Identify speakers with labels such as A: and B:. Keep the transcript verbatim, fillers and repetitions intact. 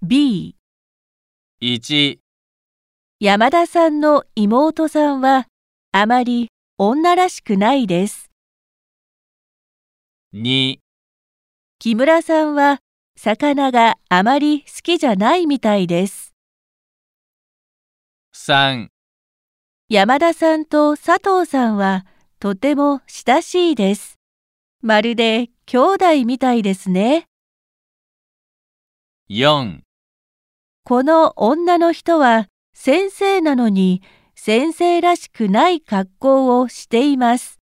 A: B、
B: いち、
A: 山田さんの妹さんはあまり女らしくないです。
B: に、
A: 木村さんは魚があまり好きじゃないみたいです。
B: さん、
A: 山田さんと佐藤さんはとても親しいです。まるで兄弟みたいですね。
B: よん、
A: この女の人は先生なのに先生らしくない格好をしています。